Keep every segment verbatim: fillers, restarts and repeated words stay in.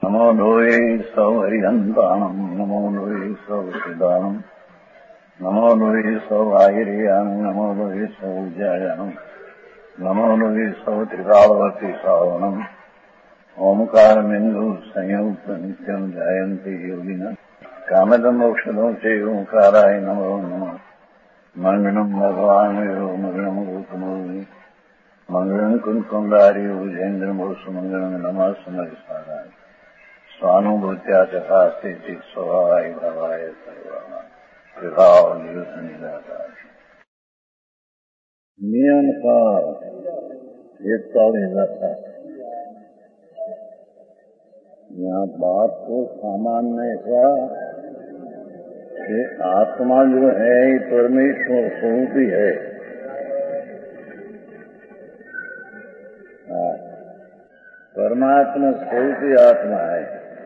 नमो लोये सौहरिहन्ताणम् नमो लोये सौसिदानम् नमो लोये सौवाहिर्यानम् नमो लोये सौज्यायानम् नमो लोये सौत्रिकालवर्ति सावनम् ओंकारमिन्दु संयुक्त नित्यम् जायन्ति योगिनः कामदम् औषधम् च ओंकाराय नमो नमः मंगलम् भगवान् यो मंगलम् गौतमोऽवि मंगलम् कुन्कुण्डारि भुजेन्द्रमोसु मंगलम् नमः समरिसाराय स्वानुभूत्या चकास्ते स्वभावाय भावाय सर्वाणां विभाव निरसनिदाताय नियम का एक तौड़ था। यहाँ बात को सामान्य ऐसा कि आत्मा जो है ये परमेश्वर स्वरूप ही है। परमात्मा स्वरूप ही आत्मा है।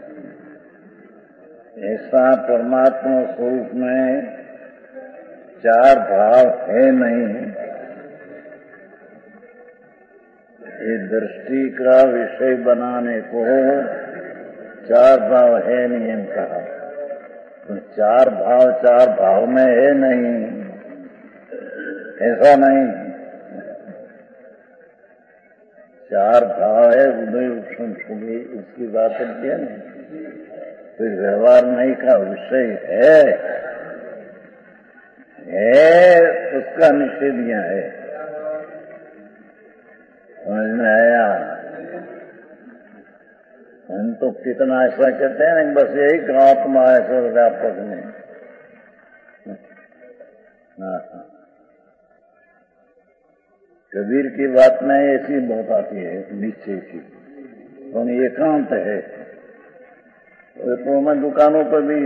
ऐसा परमात्मा स्वरूप में चार भाव है नहीं। ये दृष्टि का विषय बनाने को चार भाव है नहीं हम कहा। तो चार भाव चार भाव में है नहीं, ऐसा नहीं। चार भाव है उदय उपशम सुबह, उसकी बात करती है ना। तो व्यवहार नहीं का विषय है है उसका निषेध यहाँ है। समझ में आया? हम तो कितना ऐसा कहते हैं ना, बस यही का आत्मा है सर्वव्यापक में। कबीर की बात में ऐसी बहुत आती है निश्चय की, तो एकांत है। तो मैं दुकानों पर भी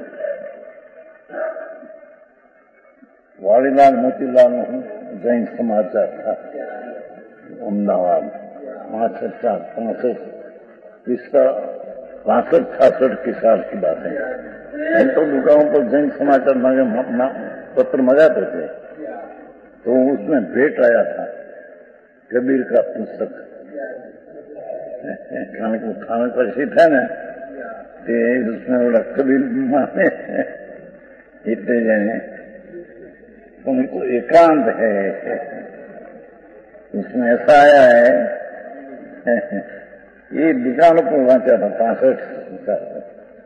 वाड़ीलाल मोतीलाल जैन समाचार था अहमदाबाद पांसठ साल पांसठ इसका पांसठ छासठ की साल की बात है। हम तो दुकानों पर जैन समाचार पत्र मंगाते थे, तो उसमें भेंट आया था कबीर का पुस्तक। खाने को खाने पर सीट है ना, उसमें बड़ा कबीर माने इतने जने उनको एकांत है। इसमें ऐसा आया है, ये दुकानों को वांचा था पांसठ साल।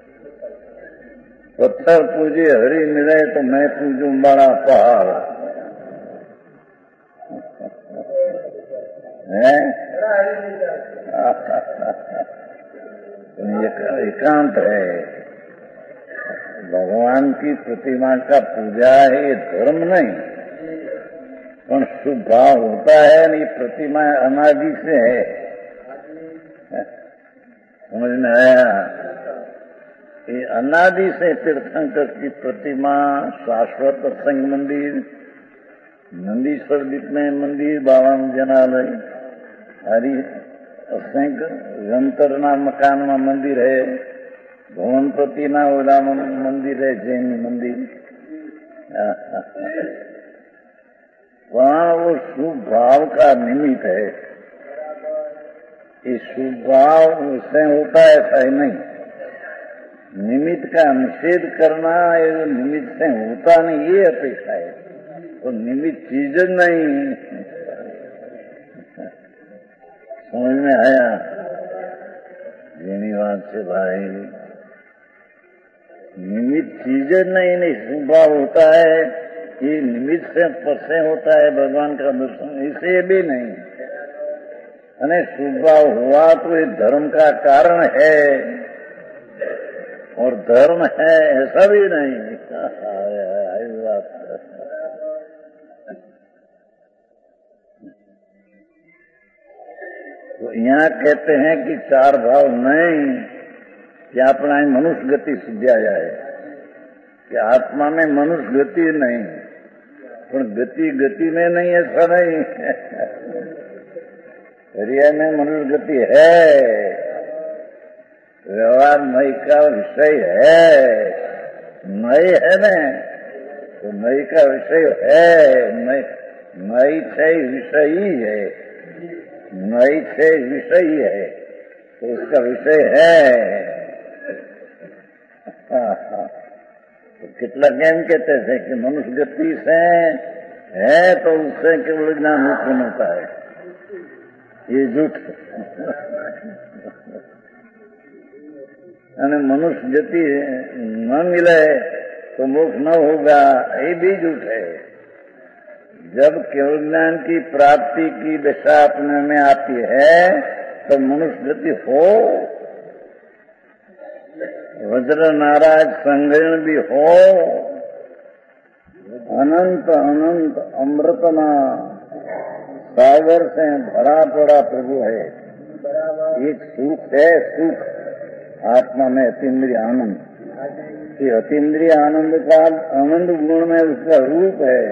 पत्थर पूजे हरि मिले तो मैं पूजूं बड़ा पहाड़ है। एकांत है। भगवान की प्रतिमा का पूजा है, ये धर्म नहीं, पर शुभ भाव होता है। ये प्रतिमा अनादि से है। समझ में आया? ये अनादि से तीर्थंकर की प्रतिमा, शाश्वत संग मंदिर, नंदीश्वर द्वीप में मंदिर, बाबा जनालय, हरि असंख्य गंतरना मकान में मंदिर है, भवनपति ना ओला मंदिर है, जैन मंदिर। वहाँ वो शुभ भाव का निमित्त है। ये शुभ भाव उससे होता है ऐसा ही नहीं। निमित्त का निषेध करना, ये निमित्त से होता नहीं, ये अपेक्षा है। तो निमित्त चीज नहीं। समझ में आया? धन्यवाद से भाई। निमित्त चीजें नहीं, नहीं स्वभाव होता है। ये निमित्त से परसे होता है भगवान का दर्शन, इसे भी नहीं। अने स्वभाव हुआ तो ये धर्म का कारण है, और धर्म है ऐसा भी नहीं। बात तो यहाँ कहते हैं कि चार भाव नहीं, कि अपना मनुष्य गति सिद्धिया जाए, कि आत्मा में मनुष्य गति नहीं, पर गति गति में नहीं, ऐसा नहीं। हृदय में मनुष्य गति है, व्यवहार मई का विषय है। मई है न, तो मई का विषय है। मई से विषयी है, मई से विषयी है। तो इसका विषय है। तो કેટલાક એમ कहते थे कि मनुष्य गति से है तो उससे केवल ज्ञान उत्पन्न होता है। ये झूठ है। मनुष्य गति न मिले तो मोक्ष न होगा, ये भी झूठ है। जब केवल ज्ञान की प्राप्ति की दशा अपने में आती है तो मनुष्य गति हो, वज्र नाराज संग्रहण भी हो, अनंत अनंत अमृतना सागर से भरा पड़ा प्रभु है। एक सुख है, सुख आत्मा में अतीन्द्रिय आनंद। ये अतीन्द्रिय आनंद का आनंद गुण में उसका रूप है।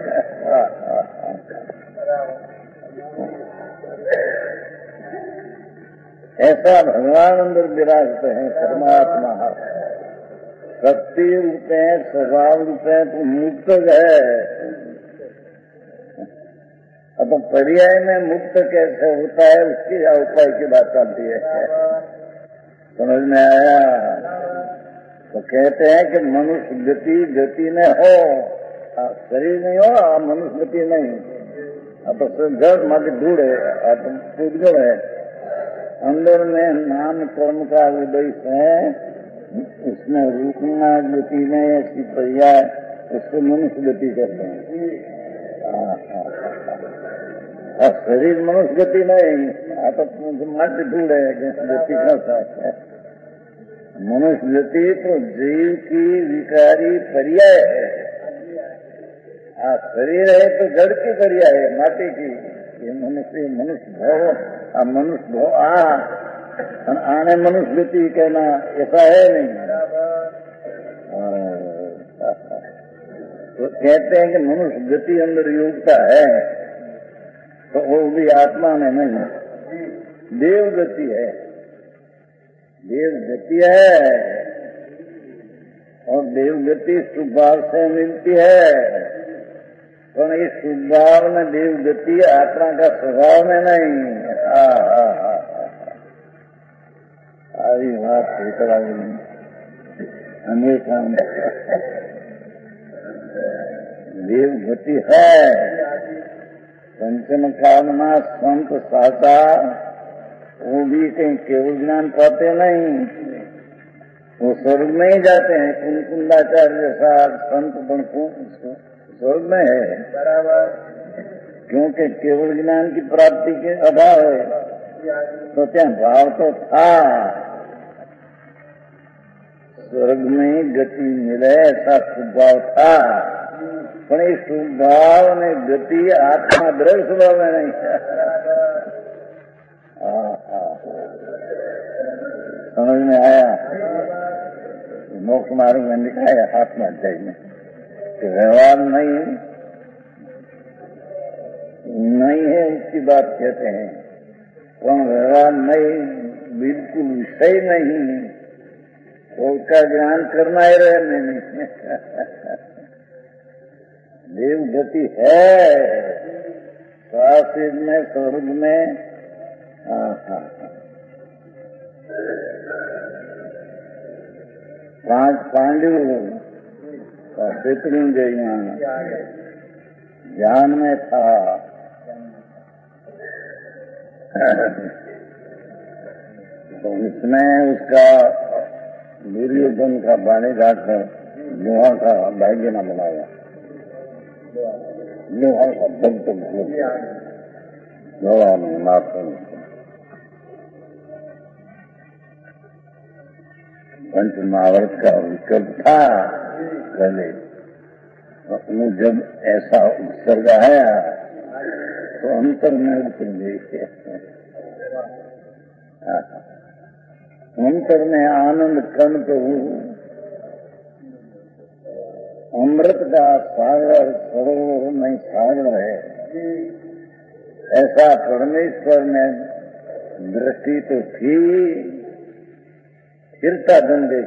ऐसा भगवान अंदर विराजते हैं परमात्मा। शक्ति रूप है, स्वभाव रूप है, तो मुक्त है। अब तो पर्याय में मुक्त कैसे होता है उसकी उपाय की बात चलती है। समझ में आया? तो कहते हैं कि मनुष्य गति गति में हो, शरीर नहीं हो, मनुष्य गति नहीं। अब तो जड़ मध्य दूर है, आत्म पूजगढ़ है। अंदर में नाम कर्म का उदय है, उसमें रूपना गति में ऐसी पर्याय, उसको मनुष्य गति कहते हैं। और शरीर मनुष्य गति नहीं, आत्म मध्य दूर है, गति करता है। मनुष्य गति तो जीव की विकारी पर्याय है। आ शरीर है तो जड़ की पर्याय है, माटी की। ये मनुष्य मनुष्य भाव, आ मनुष्य भाव आ आने मनुष्य गति कहना ऐसा है नहीं। तो कहते हैं कि मनुष्य गति अंदर योग्यता है, तो वो भी आत्मा में नहीं, देव गति है। देव गति है और देव गति स्वभाव से मिलती है, पर इस स्वभाव में देव गति आत्मा का स्वभाव में नहीं। आई बात अनेक देव गति है। पंचम कामना संत साता वो भी कहीं केवल ज्ञान पाते नहीं, वो स्वर्ग में ही जाते हैं। कुंकुंदाचार्य जैसा संत बनकु स्वर्ग में है, क्योंकि केवल ज्ञान की प्राप्ति के अभाव है। तो क्या भाव तो था, स्वर्ग में गति मिले ऐसा स्वभाव था, पर इस स्वभाव में गति आत्मा द्रव्य स्वभाव में नहीं। समझ में आया? मोक्ष मार्ग में लिखा है आत्मा अध्याय में कि व्यवहार नहीं नहीं है, उसकी बात कहते हैं। कौन व्यवहार नहीं, बिल्कुल विषय नहीं, तो उसका ज्ञान करना ही रहे नहीं। देव गति है शास्त्र में, स्वर्ग में। हाँ हाँ पांच पांडु शत्रुंजय ज्ञान में था। तो इसमें उसका दुर्योधन का बाणी घाटकर लोहा का भाग्य न बनाया, लोहा का भक्त लोहा में माफ पंच महाभारत का विकल्प था पहले। उसमें जब ऐसा उत्सर्ग आया तो अंतर में उतर गई। अंतर में आनंद कण प्रभु अमृत का सागर सरोवर में सागर है। ऐसा परमेश्वर में दृष्टि तो थी, फिरता धंधे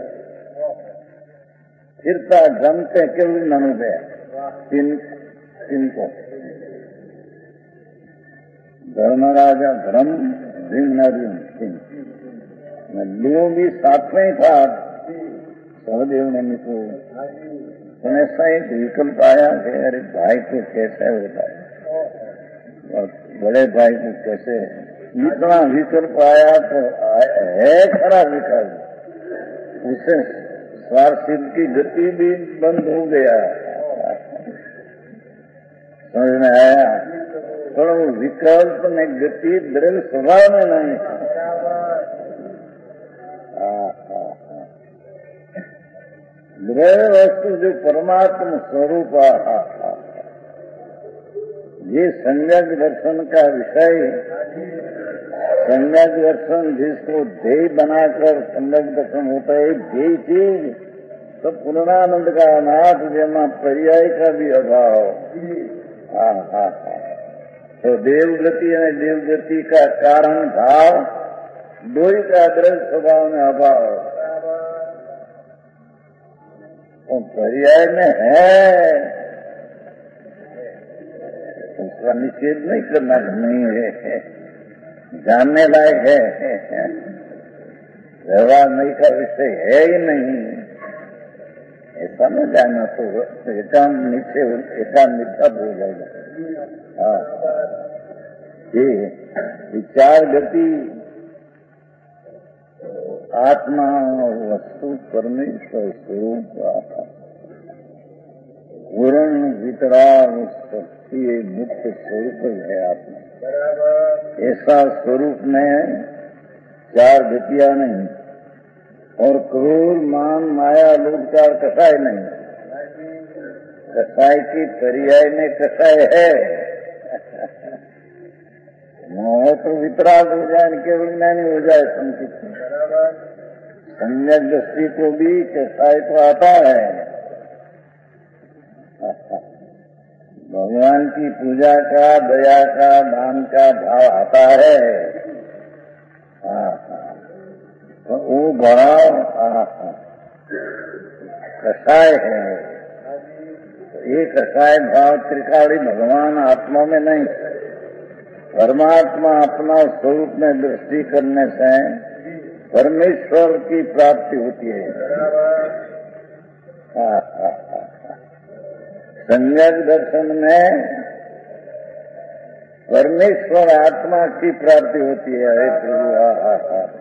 फिरता जमते केवल ननु गया इनको धर्मराजा धर्म भीम अर्जुन सिंह लू भी साथ में ही था सहदेव ने मुझको तो ऐसा एक विकल्प आया कि अरे भाई को कैसे होता है और बड़े भाई को कैसे, इतना विकल्प आया तो है खरा विकल्प, उससे स्वार्थ की गति भी बंद हो गया। समझ में आया? तो विकल्प में गति दृढ़ स्वभाव में नहीं। दृढ़ वस्तु जो परमात्मा स्वरूप, ये सम्यक दर्शन का विषय, सम्यक दर्शन जिसको ध्येय बनाकर सम्यक दर्शन होता है, ध्येय चीज तो पूर्णानंद का अनाथ जमा पर्याय का भी अभाव। हाँ हाँ हाँ तो देवगति और देवगति का कारण भाव दो ही का दृढ़ स्वभाव में अभाव, तो पर्याय में है, उसका निषेध नहीं करना नहीं है, जानने लायक है, व्यवहार नहीं का विषय है ही नहीं, ऐसा न जाना तो एकांत नीचे एकांत मिथ्या हो जाएगा। हाँ ये विचार गति आत्मा और वस्तु परमेश्वर स्वरूप पूर्ण वितराग ये मुक्त स्वरूप है आत्मा। ऐसा स्वरूप में चार गतियां नहीं और क्रूर मान माया लोग चार कसाय नहीं, कसाय की पर्याय में कसाय है। मोह तो वितराग हो जाए, केवल ज्ञानी हो जाए संकित, सम्यक दृष्टि को भी कसाय तो आता है। भगवान की पूजा का, दया का, दान का भाव आता है। हाँ तो वो भाव कसाय है। ये कसाय भाव त्रिकाली भगवान आत्मा में नहीं, परमात्मा अपना स्वरूप में दृष्टि करने से परमेश्वर की प्राप्ति होती है। सम्यक दर्शन में परमेश्वर आत्मा की प्राप्ति होती है। हे प्रभु,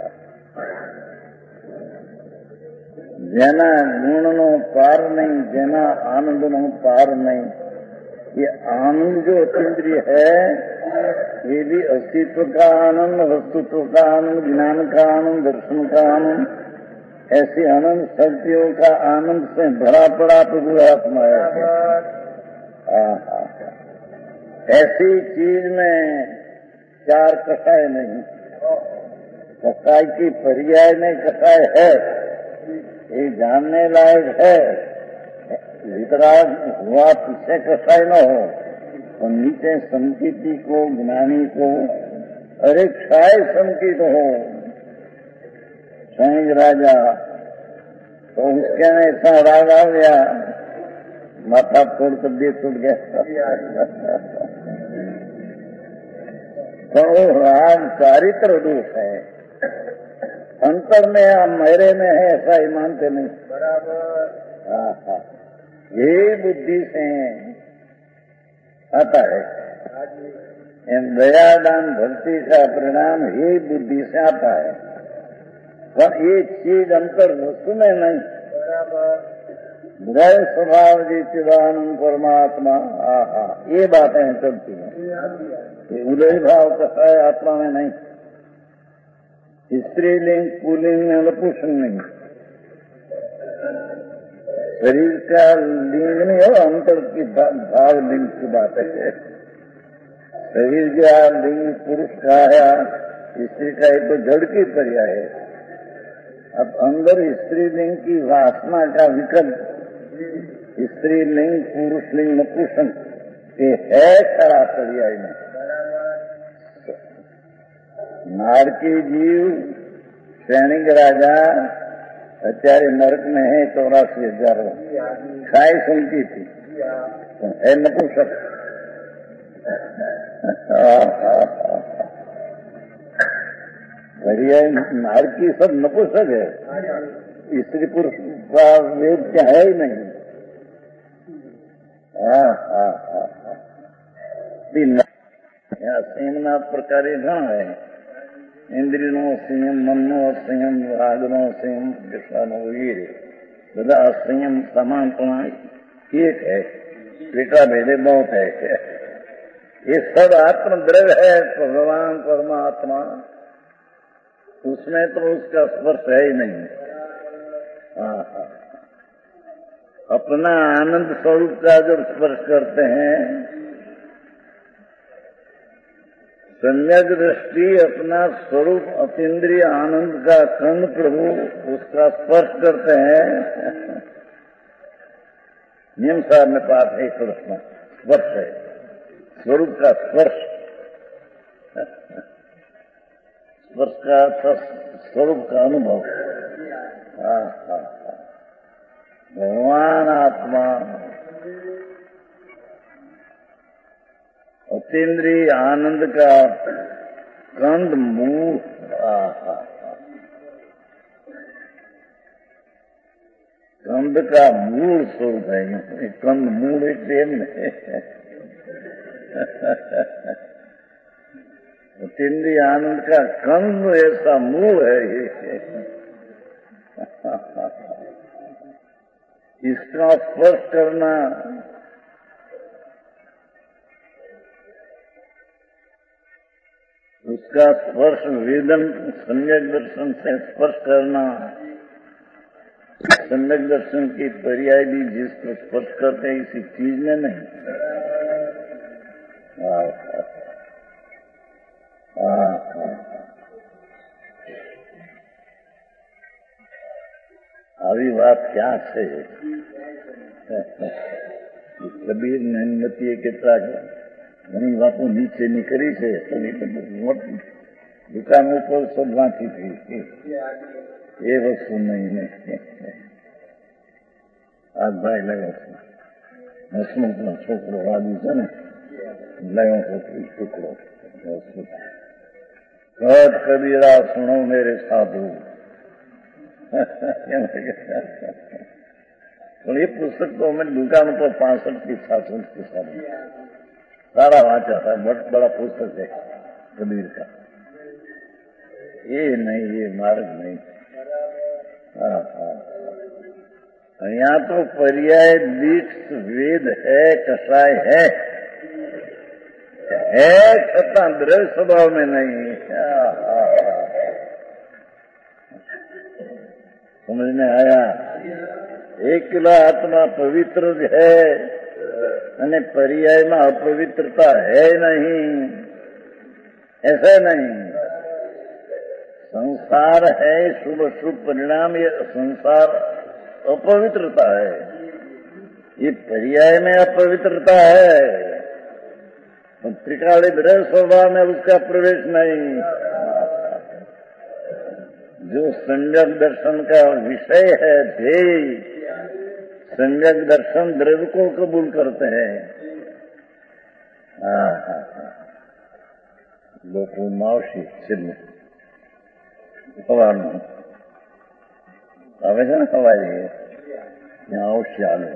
जेना गुण नो पार नहीं, जेना आनंद नो पार नहीं। ये आनंद जो अतीन्द्रिय है, ये भी अस्तित्व का आनंद, वस्तुत्व का आनंद, ज्ञान का आनंद, दर्शन का आनंद, ऐसी अनंत शक्तियों का आनंद से भरा पड़ा प्रभु आत्मा है। ऐसी चीज में चार कसाय नहीं, कसाय की पर्याय में कसाय है, ये जानने लायक है। वितराग हुआ पीछे कसाय न हो, और नीचे संकीति को, ज्ञानी को अरे क्षय संकित हो। स्वयं राजा तो उसके ने ऐसा राग आ गया, माथा फोड़ कर दे टूट गया। तो राग चारित्र दोष है, अंतर में या मेरे में है ऐसा ही मानते नहीं। बराबर ये बुद्धि से आता है, दया दान भक्ति का परिणाम ये बुद्धि से आता है, पर ये चीज अंतर वस्तु में नहीं। दृढ़ स्वभाव जी चिदानंद परमात्मा, आहा ये बातें चलती हैं। उदय भाव कसा है आत्मा में नहीं, स्त्रीलिंग पुलिंग नपुंसक नहीं, शरीर का लिंग नहीं हो, अंतर की भाव लिंग की बात है। शरीर का लिंग पुरुष का है, स्त्री का एक तो जड़ की पर्याय है। अब अंदर स्त्री लिंग की वासना का विकल्प स्त्री लिंग, पुरुष लिंग, नपुंसक ये है खरा पर्याय में। नारकी जीव सैनिक राजा અત્યારે નરક में है चौरासी हजार खाई सुनती थी, है नपुंसक। पर्याय नार की सब नपुंसक है, स्त्री पुरुष का वेद क्या है ही नहीं। हाँ हाँ हाँ संयमना प्रकारे घणा है, इंद्रियों संयम, मननो संयम, रागनो संयम, कृष्णनो वीर बधा संयम समानपना एक है, बेटा भेदे बहुत है। ये सब आत्मद्रव्य है, भगवान परमात्मा, उसमें तो उसका स्पर्श है ही नहीं। हाँ हाँ अपना आनंद स्वरूप का जब स्पर्श करते हैं, सम्यक दृष्टि अपना स्वरूप अतीन्द्रिय आनंद का कंद प्रभु उसका स्पर्श करते हैं। नियम साहब में पाठ है प्रश्न, स्पर्श है, स्वरूप का स्पर्श, स्पर्श का स्वरूप का अनुभव। हाँ हाँ हाँ भगवान आत्मा अतीन्द्रिय आनंद का कंद मूल, कंद का मूल स्वरूप है। कंद मूल एक देन है, अतीन्द्रिय आनंद का कंद ऐसा मूल है ये। इसका स्पर्श करना उसका स्पर्श वेदन सम्यक दर्शन से स्पर्श करना, सम्यक दर्शन की पर्याय भी जिसको स्पर्श करते हैं इसी चीज में नहीं। આવી વાત ક્યાં છે? કબીર નંદતીએ કેટલાક ઘણી વાતો નીચેની કરી છે, દુકાન ઉપર સબ વાંચી હતી, એ વસ્તુ નહીં ને આ ભાઈ લાગ્યો છે હસમુખનો છોકરો રાજુ છે ને, લાગ્યો છે છોકરો કહત કબીરા સુણો મેરે સાધુ। પણ એ પુસ્તક તો અમે દુકાન ઉપર પાસઠ થી સાસઠ की सारी सारा वाचा था, बहुत बड़ा पुस्तक है कबीर का। ये नहीं, ये मार्ग नहीं। हाँ हाँ यहाँ तो पर्याय दीक्ष वेद है, कषाय है, है छता द्रव्य स्वभाव में नहीं। हाँ हाँ समझ में आया? एकला आत्मा पवित्र है અને पर्यायમાં अपवित्रता है नहीं, ऐसा नहीं। संसार है शुभ शुभ परिणाम, ये संसार अपवित्रता है, ये पर्याय में अपवित्रता है। त्रिकाली द्रव्य स्वभाव में उसका प्रवेश नहीं। जो सम्यक दर्शन का विषय है, ध्येय, सम्यक दर्शन द्रव्य को कबूल करते हैं। हाँ हाँ लोग मावशी छिन्न हवाનું આવે છે ને હવાઈ ત્યાં અવશ્ય આવે।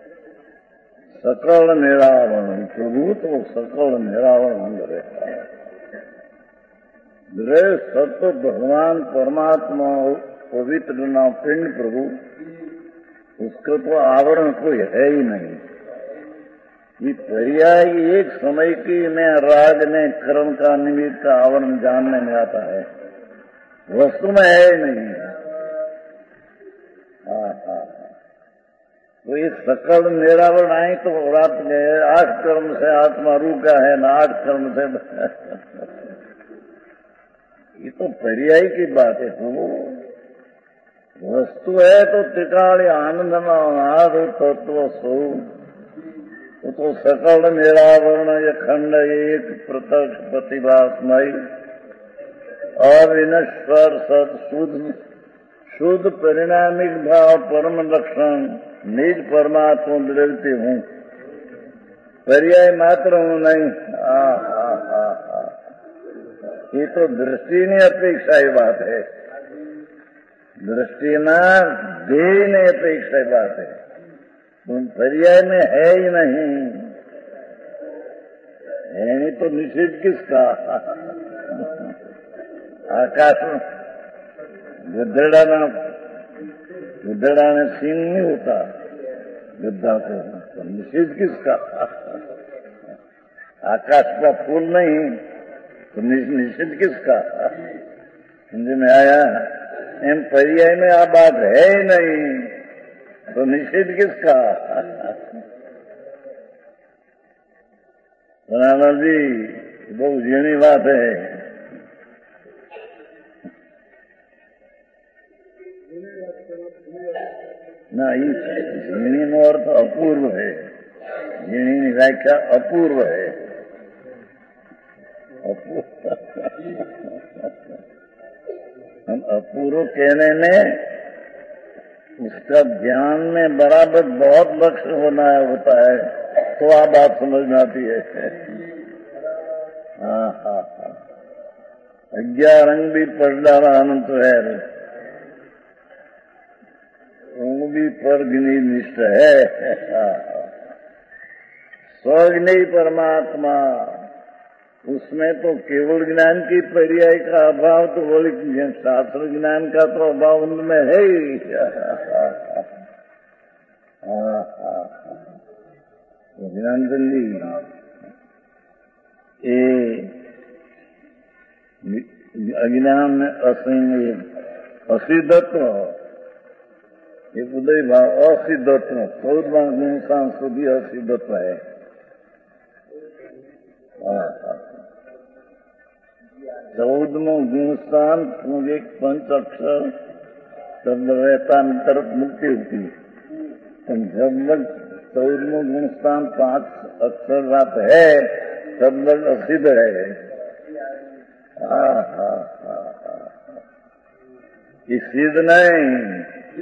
सकल निरावरण प्रभु तो सकल निरावरण अंदर रहता है। द्रव्य सत्य भगवान परमात्मा पवित्र ना पिंड प्रभु, उसका तो आवरण कोई है ही नहीं। ये पर्याय एक समय की में राग ने कर्म का निमित्त का आवरण जानने में आता है, वस्तु में है ही नहीं। हाँ हाँ तो ये सकल निरावरण आए तो रात गए, आठ कर्म से आत्मा रूका है ना, आठ कर्म से ये तो पर्याय की बात है। तो वस्तु है तो त्रिकाली आनंद नाद तत्व स्वरूप, तो सकल निरावरण अखंड एक प्रत्यक्ष प्रतिभास्मय अविनश्वर सद शुद्ध शुद्ध परिणामिक भाव परम लक्षण निज परमात्मा द्रव्य हूँ, पर्याय मात्र हूँ नहीं। आ, आ, आ, आ। ये तो दृष्टि ने अपेक्षा ही बात है, दृष्टि ना देह ने अपेक्षा ही बात है, तुम पर्याय में है ही नहीं, है नहीं तो निषेध किसका? आकाश में गद्धड़ा ना गद्धड़ा ने सींग नहीं होता गद्दा को, तो निषेध किसका? आकाश का फूल नहीं तो निषेध किसका? समझ में आया? एम पर्याय में आ बात है ही नहीं तो निषेध किसका? राणा जी बहुत झीणी बात है। ना झीणी नो अर्थ अपूर्व है, झीणी की व्याख्या अपूर्व है। हम अपूर्व कहने में उसका ज्ञान में बराबर बहुत लक्ष्य होना होता है तो आप बात समझ में आती है। हाँ हाँ हाँ अज्ञा रंग भी पर डाला अनंत है, रंग भी पर निष्ठ है। स्वज्ञ परमात्मा उसमें तो केवल ज्ञान की पर्याय का अभाव तो बोले शास्त्र ज्ञान का तो अभाव उनमें है ही। ज्ञान जी ये अज्ञान में असंग असिद्धत्व, ये उदय भाव असिद्धत्व, चौदह इंसान સુધી असिद्धत्व है। चौदमो गुणस्थान एक पंच अक्षर शब्द रहता तरफ मुक्ति होती, जब चौदमो गुणस्थान पांच अक्षर रात है शब्द असिद्ध है। हाँ हाँ हाँ ये सिद्ध नहीं,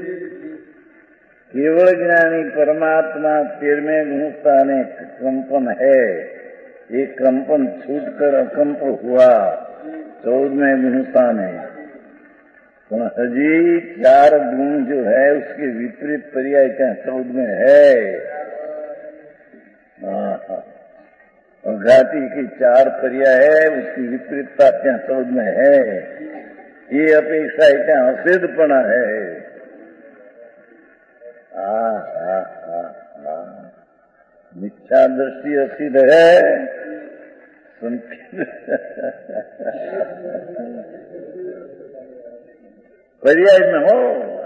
केवल ज्ञानी परमात्मा तेरहवें गुणस्थान एक कंपन है, ये कंपन छूटकर अकंप हुआ चौदहवें गुणस्थान है। तो हजी चार गुण जो है उसके विपरीत पर्याय क्या चौदहवें है। और घाटी की चार पर्याय है उसकी विपरीतता क्या चौदहवें है। ये अपेक्षा क्या असिद्धपना है। आ, आ, आ, आ, मिथ्या दृष्टि असिद्ध है, पर्याय में हो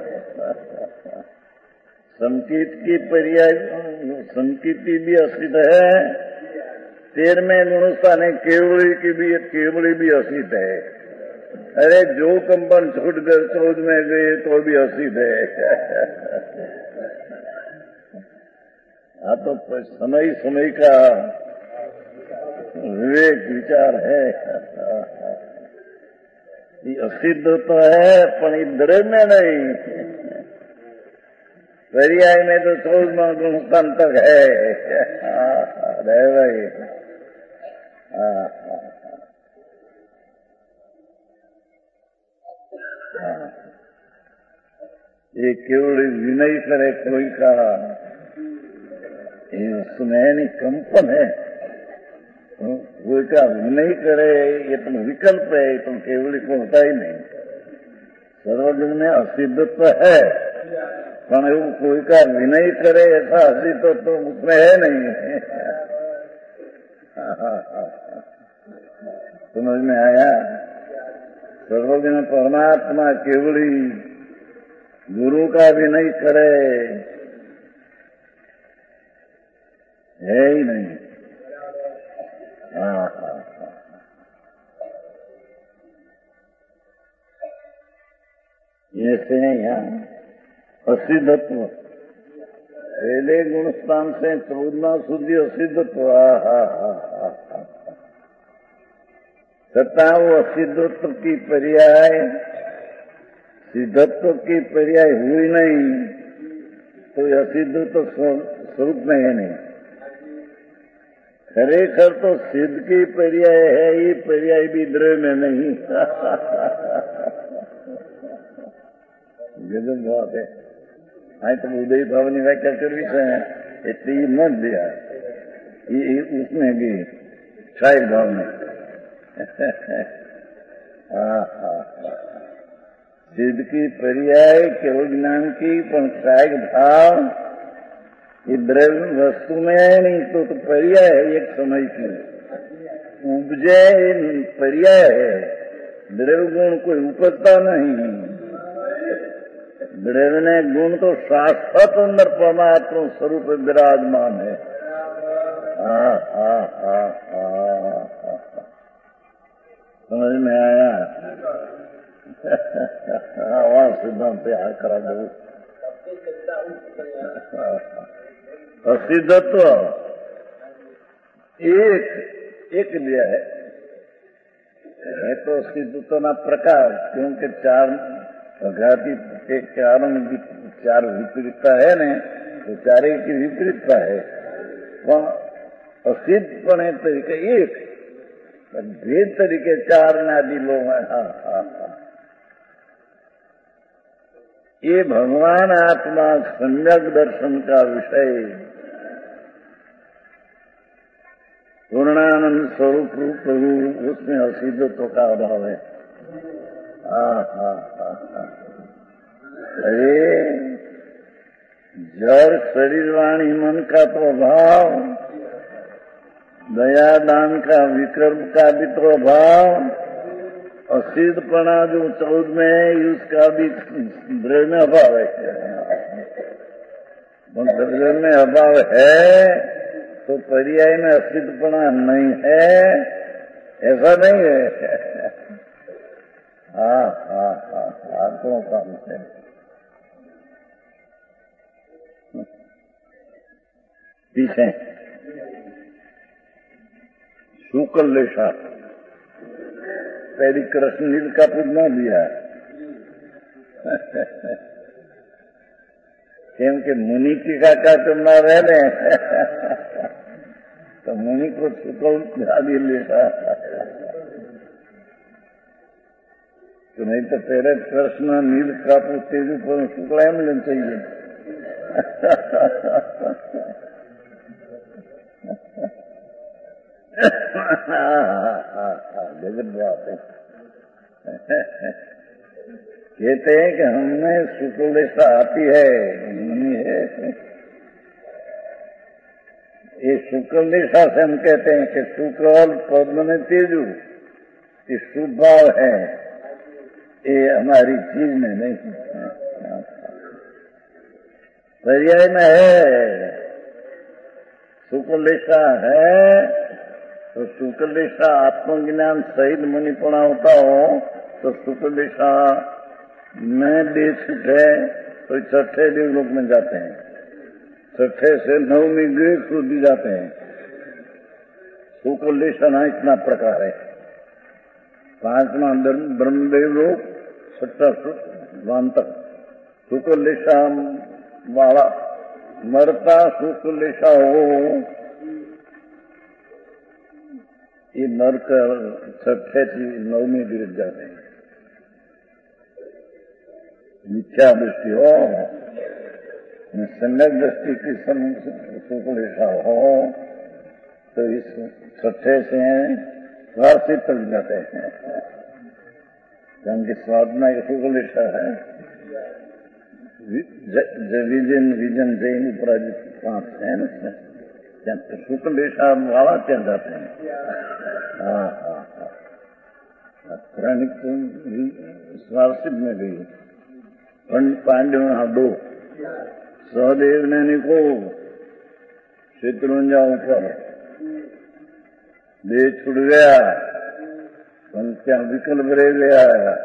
संकेत की पर्याय संकेती भी असिद्ध है, तेरहवें गुणस्थान है केवली की भी केवली भी असिद्ध है। अरे जो कंपन छूट कर चौदह में गए तो भी असिद्ध है। हाँ तो समय समय का विवेक विचार है। ये असिद्ध तो है पर इधर में नहीं, पर्याय में तो चौदह गुणस्थान तक है। अरे भाई हाँ हाँ ये केवल विनय करे कोई का उसमें नहीं कंपन है, कोई का विनय करे ये तो विकल्प है, ये तो केवल को होता ही नहीं। सर्वज्ञ में असिद्धत्व है पर वो कोई का विनय करे ऐसा असिद्धत्व तो उसमें है नहीं। समझ में आया? सर्वज्ञ परमात्मा केवली गुरु का विनय करे है ही नहीं। हाँ हाँ हाँ ऐसे है यहाँ असिद्धत्व पहले गुणस्थान से चौदह સુધી असिद्धत्व। हा हा हा तथा वो असिद्धत्व की पर्याय सिद्धत्व की पर्याय हुई नहीं तो असिद्धत्व स्वरूप में है नहीं। खरेखर तो सिद्ध की पर्याय है, ये पर्याय भी द्रव्य में नहीं। गजब बात है। हाँ तो उदय भावनी व्याख्या करवी है, એટલે એ ન दिया, ये उसमें भी क्षय भाव में। सिद्ध की पर्याय केवल ज्ञान की, पर क्षय भाव ये द्रव्य वस्तु में है नहीं, तो, तो पर्याय है एक समय की उपजे, पर्याय है। द्रव्य गुण कोई उपजता नहीं। द्रव्य ने गुण तो शाश्वत अंदर परमात्मा स्वरूप विराजमान है। हा हा हा हा समझ में आया? वहां सिद्धांत यहाँ करा दो। असिद्धत्व एक एक लिया है, है तो सिद्धत्व ना प्रकार, क्योंकि चार घाती के कारण चार विपरीतता है ने, तो चारे की विपरीतता है। असिद्ध पण तरीके एक, भेद तरीके चार नादि लोग हैं। हाँ हाँ हाँ, ये भगवान आत्मा सम्यक दर्शन का विषय पूर्णानंद स्वरूप रूप प्रभु, उसमें असिद्धत्व का अभाव है। हाँ हाँ हाँ हाँ, अरे जड़ शरीर वाणी मन का तो अभाव, दया दान का विक्रम का भी तो अभाव, असिद्धपना जो चौद में है उसका भी द्रव्य में अभाव है। द्रव्य में अभाव है तो पर्याय में असिद्धपना नहीं है, ऐसा नहीं है। हाँ हाँ हाँ, आत्मा काम है। पीछे शुक्ल लेशा पहली कृष्ण नील का पूजना दिया, केम के मुनि की काका करना रहे तो मुनि को शुक्ल आदि लेता, तो नहीं तो तेरे कृष्ण नील का पूछते पर शुक्ल एम लेना चाहिए। गजब बात है। कहते हैं कि हमने शुक्ल दशा आती है, नहीं है। ये शुक्ल दशा से हम कहते हैं कि शुक्ल पद्म ने तेजु, ये शुभ भाव है, ये हमारी चीज में नहीं, पर्याय में है। शुक्ल दशा है तो शुक्ल दशा आत्मज्ञान सहित मुनिपणा होता हो तो शुक्ल दशा में देश है तो छठे देवलोक में जाते हैं, छठे से नवमी ग्रेड સુધી जाते हैं। शुक्ल दशा ना इतना प्रकार है, पांचवा ब्रह्मदेव लोक, छठा वांतक। शुक्ल दशा वाला मरता शुक्ल दशा हो, ये नरक छठे थी नवमी गिर जाते हैं। मिथ्या दृष्टि हो, सम्यक दृष्टि की शुक्ल दशा हो तो इस छठे से स्वास्थ्य तक जाते हैं, क्योंकि साधना की शुक्ल दशा है। विजन विजन जैन उपराजित पांच है ना, शुक्ल दशा वाला क्या जाते हैं। हाँ हाँ हाँ, क्रमिक स्वार्थिक में गई पांडव दो, सहदेव ने निको शत्रुंजा ऊपर दे छुट गया, क्या विकल्प रह गया,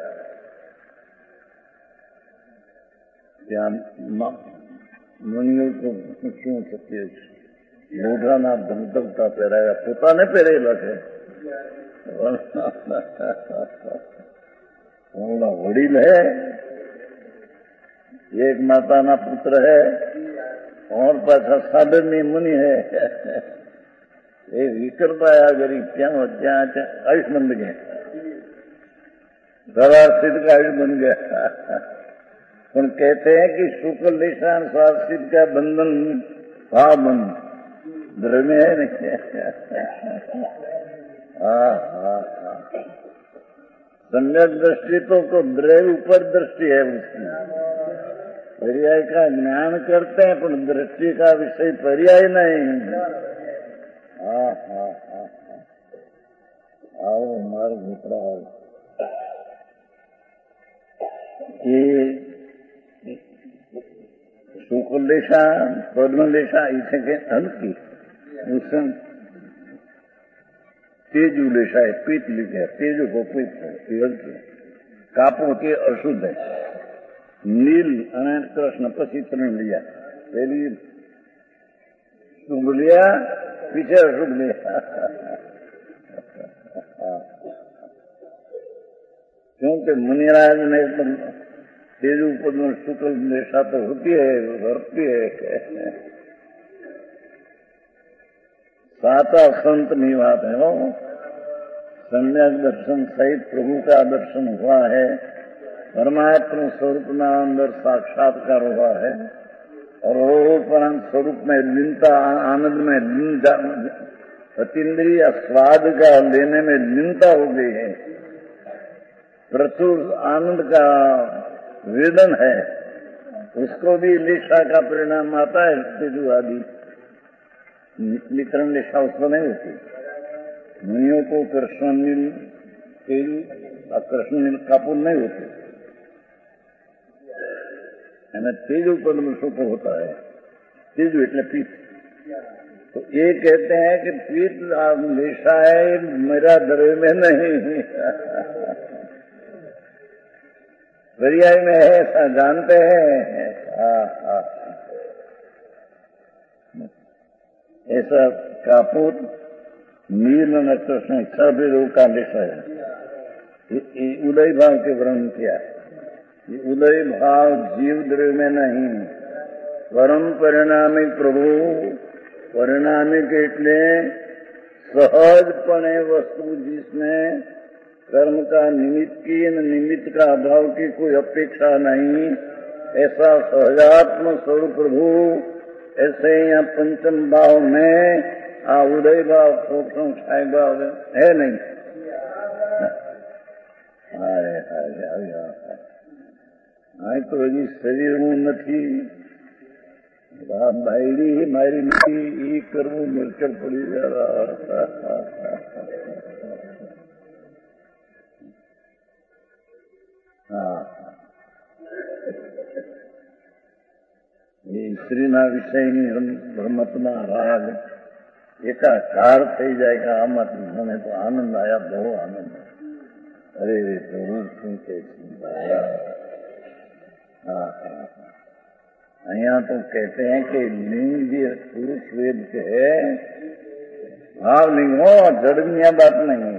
क्या मुनियों को क्यों सत्य मोढ़ा ना धमधमता पहराया, पोता ने पहरे लगे वडील है, एक माता ना पुत्र है और पाछा साधनी मुनि है। એ વિકલ્પાયા ગરી ક્યાં ત્યાં आयुष बन गए, सवार सिद्ध का आयुष बन गया। पर कहते हैं कि शुक्ल निशान स्वाद सिद्ध का बंधन भाव बंध द्रव्य है नहीं। हाँ हाँ हाँ, सम्यक दृष्टि तो, तो द्रव्य ऊपर दृष्टि है उसकी, पर्याय का ज्ञान करते हैं पर दृष्टि का विषय पर्याय नहीं। हाँ हाँ हाँ हाँ, आओ मार्ग मित्रा, ये शुक्ल दिशा पद्म दिशा इसे के हल्की उसमें तेजु दिशा है, पीत लिखे है, तेजु को पीत है, हल्की कापो के अशुद्ध है। नील અને કૃષ્ણ પછી ત્રણ लिया, पहली शुभ लिया पीछे अशुभ लिया। क्योंकि मुनिराज ने तेजु पद्म शुक्ल दिशा तो होती है, भरती है। साता संत की बात है वो, सम्यक दर्शन सहित प्रभु का दर्शन हुआ है, परमात्मा स्वरूप ना अंदर साक्षात्कार हुआ है, और वो परम स्वरूप में लीनता, आनंद में लीनता, अतीन्द्रिय स्वाद का लेने में लीनता हो गई है, प्रचुर आनंद का वेदन है, उसको भी निशा का परिणाम आता है। तेजु आदि निकरण निशा उसको नहीं होती। मुनियों को कृष्ण नील तेजु और कृष्ण नील कापुर नहीं होते, तेजु पद्म शुक्ल होता है। तेजु એટલે पीत, तो ये कहते हैं कि पीत निशा है, मेरा द्रव्य में नहीं, पर्याय में है, ऐसा जानते हैं। हाँ हाँ, ऐसा कापूर नील न कृष्ण इच्छा भी रोग का निशा है। उदय भाव के वर्णन किया, उदय भाव जीव द्रव्य में नहीं, परम परिणामी प्रभु परिणामिक એટલે सहजपणे वस्तु जिसमें कर्म का निमित्त की निमित्त का अभाव की कोई अपेक्षा नहीं, ऐसा सहजात्म स्वरूप प्रभु, ऐसे यहाँ पंचम भाव में आ उदय भाव सोक्षम छाय भाव है नहीं। अरे अरे આ તો હજી શરીરનું નથી, આ બાયડી મારી નથી, એ કરવું મુશ્કેલ પડી જાય। હા, એ સ્ત્રીના વિષયની રમતમાં રાગ એકાકાર થઈ જાય કે આમાં મને તો આનંદ આયા, બહુ આનંદ। અરે પ્રભુ શું કે છે। हाँ हाँ, यहाँ तो कहते हैं कि लिंग पुरुष वेद के भाव लिंग हो, जड़मिया बात नहीं,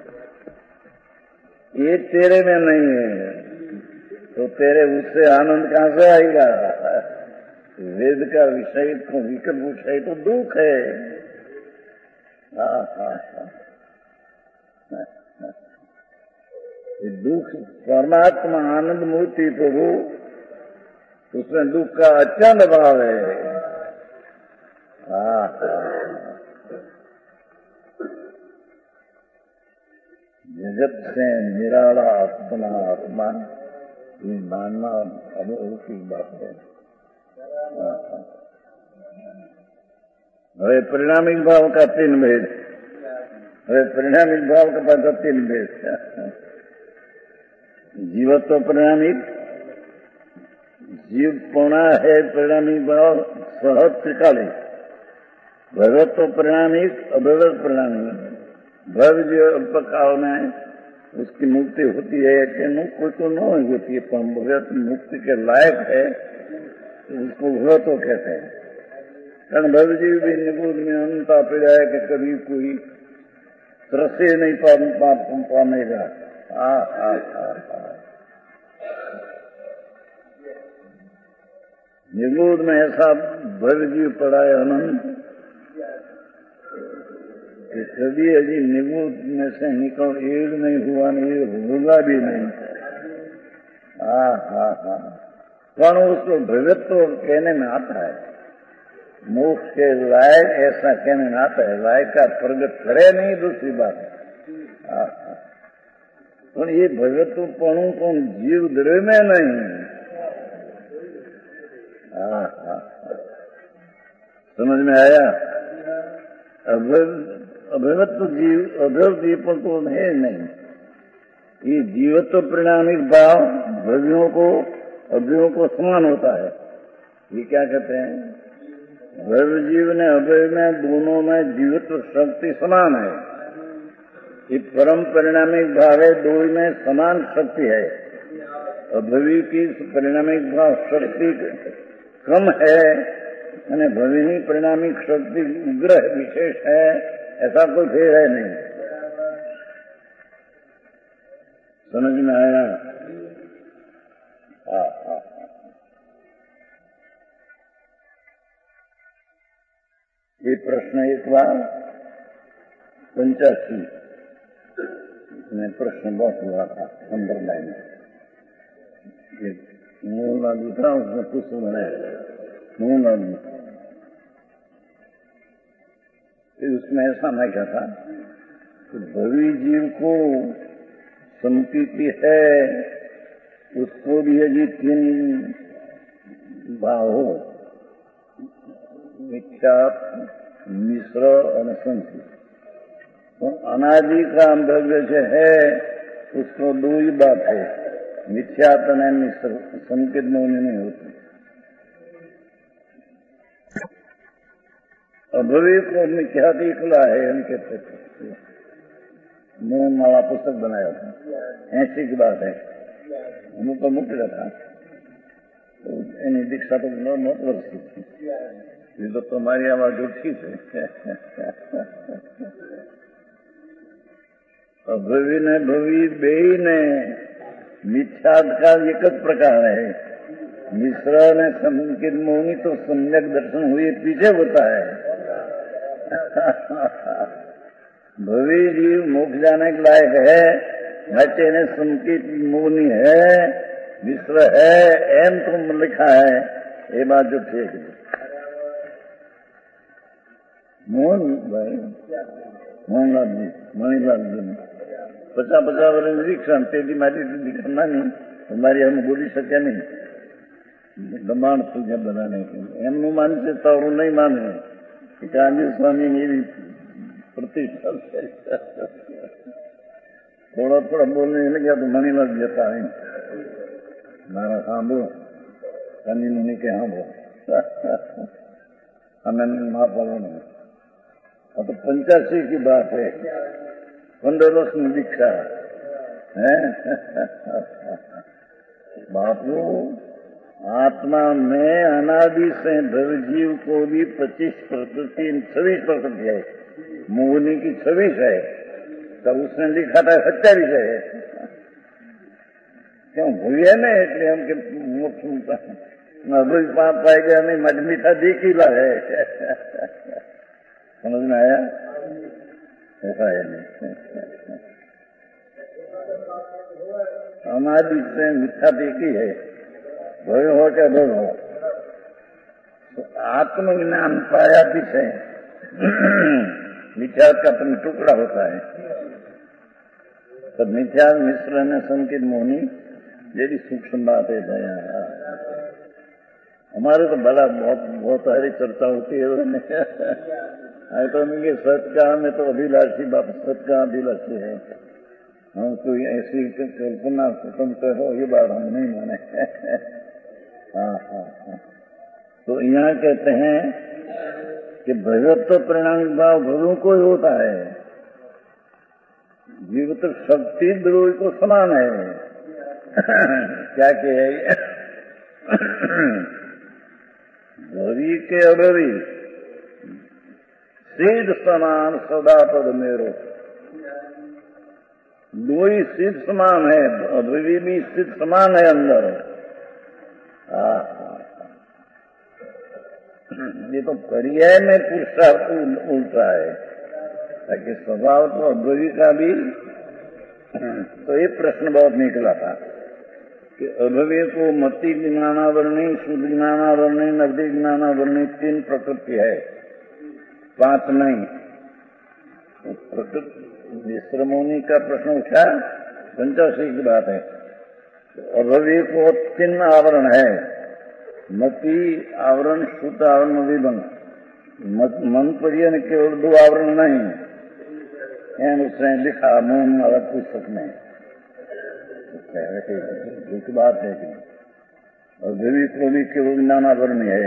ये तेरे में नहीं है, तो तेरे उससे आनंद कहाँ से आएगा। वेद का विषय तो विकल्प विषय तो दुख है। हाँ हाँ हाँ, ये दुख परमात्मा आनंद मूर्ति प्रभु, उसमें दुख का अत्यंत भाव है। हाँ, जगत से निराला अपना आत्मा ये मानना अनुभव की बात है। હવે પરિણામિક ભાવ का तीन भेद, હવે परिणामिक भाव का पास तीन भेद, जीवत्व परिणामिक, जीव पौना है परिणामिक भाव सहज त्रिकालिक, भगवत्व परिणामिक, अभगवत परिणामिक। भव जो अल्पकाल में उसकी मुक्ति होती है कि कोई तो न होती है, पर भगवत मुक्ति के लायक है, उसको भगवत्व कहते हैं। कारण भवजीव भी निगुण में अनंता पीड़ा है कि कभी कोई तरसे नहीं पामेगा। आ आ आ निगुण में ऐसा भवजीव पड़ा है अनंत, कि कभी अभी नींबू में से निकल एक नहीं हुआ, नहीं होगा भी नहीं। हाँ हाँ हाँ, पर उसको भगत तो कहने में आता है, मोक्ष के लायक ऐसा कहने में आता है, लायक का प्रगट करे नहीं, दूसरी बात। हाँ हाँ, पर ये भगत तो पणु कौन जीव द्रव्य में नहीं। हाँ हाँ, समझ में आया? अभगत तो जीव अभव दीपक तो है नहीं। ये जीवत्व परिणामिक भाव भव्यों को अभयों को समान होता है। ये क्या कहते हैं? भव्य जीव ने अभय में दोनों में जीवत्व शक्ति समान है। ये परम परिणामिक भाव है, दो में समान शक्ति है। अभवी की परिणामिक भाव शक्ति कम है, અને ભવિની પરિણામિક શક્તિ ઉગ્ર વિશેષ है, ऐसा कोई फेर है नहीं। समझ में आया? हाँ हाँ, ये प्रश्न एक बार पंचासी में प्रश्न बहुत हुआ था संप्रदाय में। मूल आदि था, उसमें कुछ बनाया मूल आदि। फिर उसमें ऐसा मैं क्या था कि भवी जीव को संकीर्ति है, उसको भी यदि तीन भाव हो, मिथ्या, मिश्र और संकीर्ति, तो अनादि का अनुभव जो है उसको दो ही बात है, मिथ्यात्व और मिश्र, संकेत में नहीं होती। अभवी को मिथ्यात्व खुला है, हम कहते थे, मोहन माला पुस्तक बनाया था, ऐसी की बात है। हम तो मुक्त था, तो एनी दीक्षा तो बहुत वर्ष की थी, ये तो तुम्हारी आवाज उठी थे। अभवी ने भवी बेई ने मिथ्यात्व का एक प्रकार है, मिश्र ने संकित मोहनी तो सम्यक दर्शन हुए पीछे होता है। भवी जीव मोक्ष जाने के लायक है, बच्चे ने संकित मोहनी है, मिश्र है, एम तुम लिखा है, ये बात जो ठीक है। मोहन भाई मोहनलाल जी, मणिलाल जी पचास पचास वर्ष निरीक्षण तेली मारी दिखना नहीं, हमारी हम बोली सके नहीं दबाण तुझे बनाने के एमનું માનશે તો नहीं माने गांधी स्वामी मेरी प्रतिष्ठा थोड़ा थोड़ा बोलने लगे तो मणिलाल जता है मारा सांभो कनी मुनि के हाँ बोल हमें माँ पालो नहीं। अब तो पंचासी की बात है, पंद्रह वर्ष में दीक्षा है। बापू आत्मा में अनादि से भव जीव को भी पच्चीस प्रतिशत छब्बीस प्रतिशत है, मोहनी की छब्बीस है, तब उसने लिखा था सत्तावीस है। क्यों भूलिए ना, इसलिए हम मोक्ष अभी पाप पाए गया नहीं, मज मीठा देखीला है। समझ में आया? ऐसा है नहीं, हमारी से मिथ्या देखी है, भय हो क्या भय हो, तो आत्मज्ञान पाया विषय मिथ्या का अपना टुकड़ा होता है। तब मिथ्या मिश्र ने संकित मोहनी यदि सूक्ष्म बात है भया। हमारे तो बड़ा बहुत बहुत सारी चर्चा होती है। आए तो हमें सच का हमें तो अभिलाषी बाप सच का अभिलाषी है, हम कोई ऐसी कल्पना स्वतंत्र हो ये बात हम नहीं माने। हाँ हाँ हाँ, तो यहाँ कहते हैं कि भगवत्व परिणामिक भाव भगवों को ही होता है, जीव तो शक्ति द्रोह को समान है। क्या कहे भवी के अभवी सिद्ध समान सदा पद मेरो, दो ही सिद्ध समान है, अभवी भी सिद्ध समान है अंदर। ये तो पर्याय में पुरुषार्थ उल्टा है, ताकि स्वभाव तो अद्वैत का भी। तो ये प्रश्न बहुत निकला था कि अभव्य को मति ज्ञानावरणी, शुद्ध ज्ञानावरणी, नवदि ज्ञानावरणी तीन प्रकृति है, पांच नहीं। तो प्रकृति विश्रमोनी का प्रश्न उठा, पंचाशी की बात है। अभव्य को तीन आवरण है, मति आवरण, शुद्ध आवरण, विभंग। मन पर्यन केवल दो आवरण नहीं, उसने लिखा मोहन वाला पुस्तक में। एक बात है कि और देवी को भी केवल ज्ञानावरण है।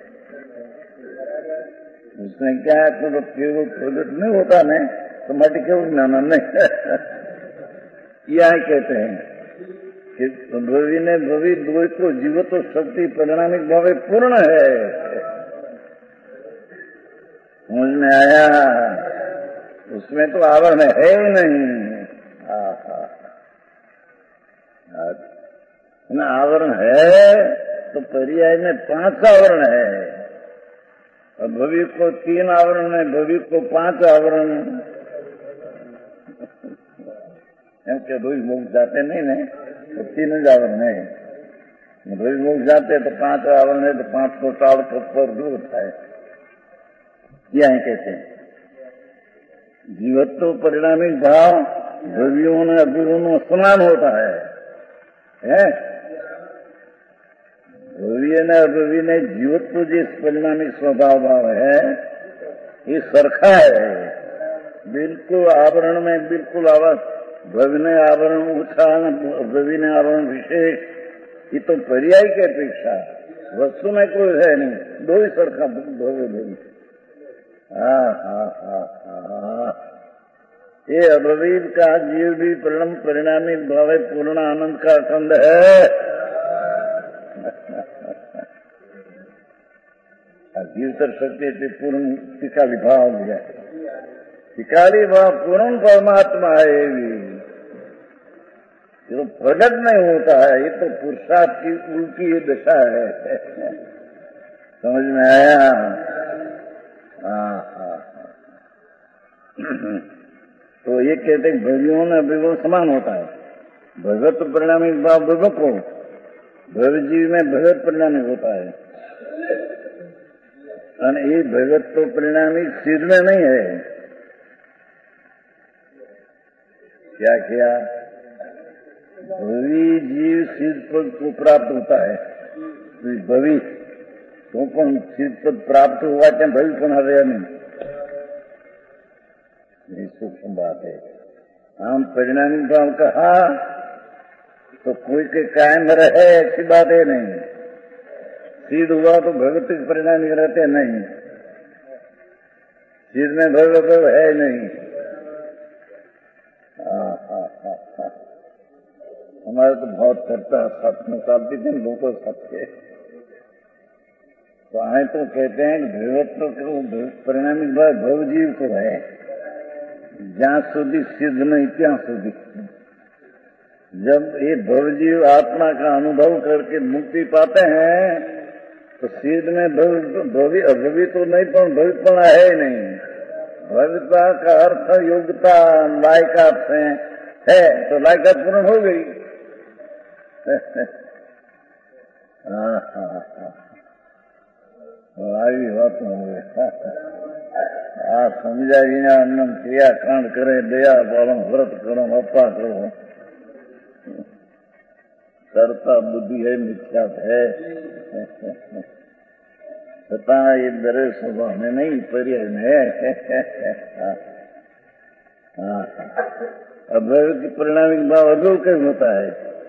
उसने क्या है तो केवल प्रगट नहीं होता नहीं तो मत केवल ज्ञान नहीं। यह कहते हैं कि भवि ने भवि द्वैत को जीवत तो शक्ति परिणामिक भावे पूर्ण है। समझ में आया? उसमें तो आवरण है ही नहीं। आवरण है तो पर्याय में पांच आवरण है, और भवि को तीन आवरण है, भवि को पांच आवरण। क्योंकि भवि मोक्ष जाते नहीं ना, तो तीन ही आवरण है। भवि मोक्ष जाते तो पांच आवरण है, तो पांच को टाल पर दूर होता है। यह कहते हैं जीवत्व परिणामिक भाव भवियों ने अभिवों समान होता है, है? भव्य ने अभव्य ने जीवत्व जिस परिणामिक स्वभाव भाव है ये सरखा है, बिल्कुल आवरण में बिल्कुल आवाज। भव्य ने आवरण ऊंचा, भव्य ने आवरण विशेष, ये तो पर्याय की अपेक्षा वस्तु में कोई है नहीं, दो ही सरखा भव्य भव्य। हाँ हाँ हाँ हाँ, ये अभवीर का जीव भी परिणाम परिणामी भावे पूर्ण आनंद का खंड है। जीवतर शक्ति पूर्ण टिकाली भाव दिया, टिकाली भाव पूर्ण परमात्मा है। ये भी ये तो प्रकट नहीं होता है, ये तो पुरुषार्थ की उल्टी दशा है। समझ में आया? हाँ हाँ। तो ये कहते हैं भवियों में विभव समान होता है। भगवत परिणामिक भाव विभव को, भव्य जीव में भगवत परिणामिक होता है, और ये भगवत तो परिणामिक सिद्ध में नहीं है। क्या किया? भवी जीव सिद्ध पद को प्राप्त होता है, तो भवी तो पण सिद्ध पद प्राप्त हुआ क्या भवी पण हवे नहीं, ये सूक्ष्म बात है। हम परिणामिक भाव कहा तो कोई के कायम रहे ऐसी बात है नहीं। सिद्ध हुआ तो भगवत के परिणामिक रहते नहीं, सिद्ध में भगवत है नहीं। हाँ हाँ हाँ हाँ, हमारे तो बहुत करता है सत्य में शादी दिन लोगों सत्य तो आए तो कहते हैं कि भगवत को परिणामिक भाव भव जीव को है, जहां સુધી सिद्ध नहीं ત્યાં સુધી। जब ये भवजीव आत्मा का अनुभव करके मुक्ति पाते हैं तो सिद्ध में भवि अभवि तो नहीं, पर भविपना है ही नहीं। भविता का अर्थ योग्यता लायकात से है, तो लायकात पूर्ण हो गई। हाँ हाँ हाँ, આવી વાત હોય। આ સમજાવીને અન્ન ક્રિયાકાંડ કરે, દયા પાલન વ્રત કરો, અપા કરો, કરતા બુદ્ધિ है मिथ्या है। छता ये दरे स्वभाव में नहीं, पर्याय में है। अभय की परिणामिक भाव अभय कैसे होता है?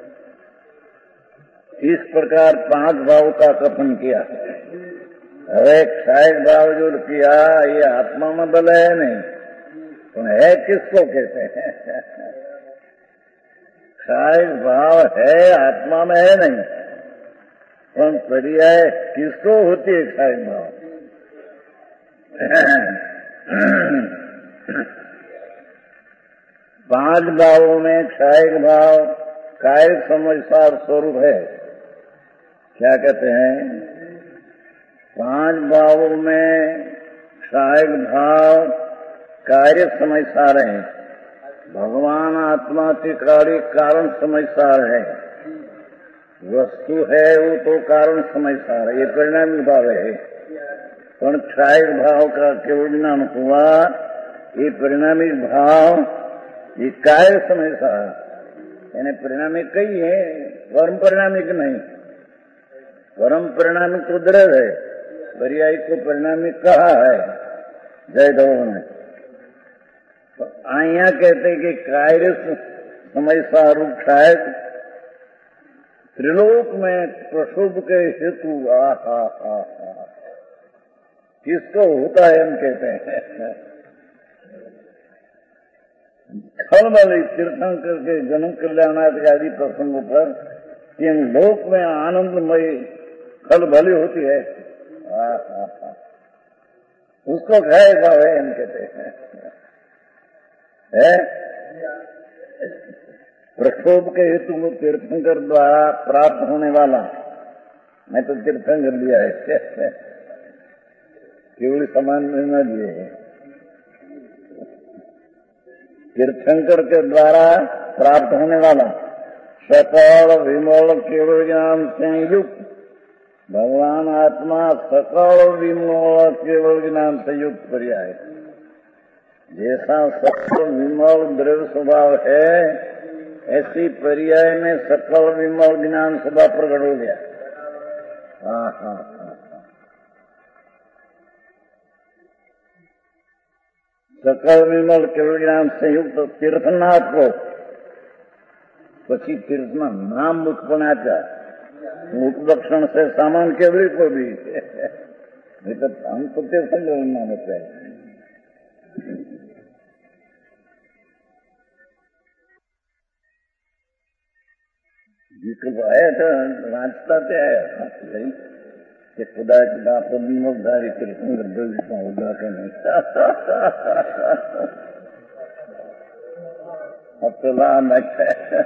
इस प्रकार पांच भाव का कथन किया। હવે क्षायक भाव जो किया ये आत्मा में बल है नहीं, तो है किसको कहते हैं? क्षायक भाव है आत्मा में है नहीं, पर पर्याय किसको होती है क्षायक भाव? पांच भावों में क्षायक भाव कायिक समझदार स्वरूप है। क्या कहते हैं? पांच भावों में क्षायक भाव कार्य समझ सार है, भगवान आत्मा के कार्य कारण समझ सार है, वस्तु है वो तो कारण समझ सार है, ये परिणामी भाव है। पण क्षायक भाव का केवल नाम हुआ, ये परिणामी भाव ये कार्य समझ सार, यानी परिणामी कई है, परम परिणामी की नहीं। परम परिणामी तो दृढ़ है, पर्यायी को परिणामी कहा है जयदेव ने। तो आइया कहते कि कार्य समय सारूप शायद त्रिलोक में प्रशुभ के हेतु आ हा हा हा किसको होता है हम कहते हैं। खलबली तीर्थंकर के जन्म कल्याणादि आदि प्रसंगों पर इन लोक में आनंदमयी खलबली होती है, आ हा हा उसको खाए भाव है हम कहते हैं। है प्रक्षोभ के हेतु को तीर्थंकर द्वारा प्राप्त होने वाला, मैं तो तीर्थंकर लिया है केवल समान न दिए है। तीर्थंकर के द्वारा प्राप्त होने वाला सकल विमल केवल ज्ञान से युक्त भगवान आत्मा सकल विमल केवल ज्ञान से युक्त पर्याय। जैसा सकल विमल द्रव्य स्वभाव है, ऐसी पर्याय में सकल विमल ज्ञान स्वभाव प्रकट हो गया। हाँ हाँ हाँ सकल विमल केवल ज्ञान संयुक्त तीर्थनाथ को પછી तीर्थना नाम उत्पन्नाचा उपलक्षण से सामान केवली को भी नहीं तो हम तो तीर्थंकर नाम होते हैं। आया था वांचता ते आया कि खुदा खुदा तो विमोकधारी तीर्थंकर भविष्य होगा कि नहीं। अब तो लाभ है,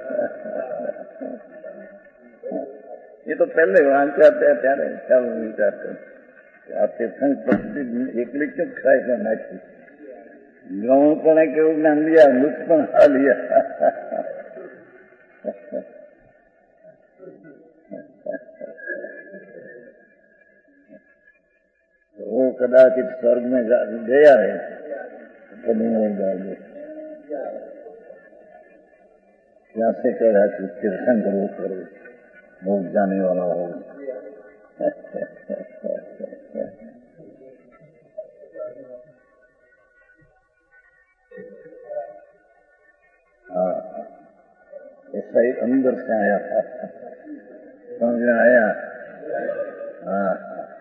ये तो पहले वांचाते हैं ત્યારે ખ્યાલ વિચારતો આ તીર્થંકર એકલી ચૂપ ખાય કે નાખી ગૌણ પણ કેવું જ્ઞાન लिया, મૃત પણ આ लिया। वो कदाचित स्वर्ग में गया है तो नहीं जाएंगे, यहाँ से कह रहा कि तीर्थंकर वो करो भोग जाने वाला हो। हाँ ऐसा ही अंदर से आया था, समझ में आया। हाँ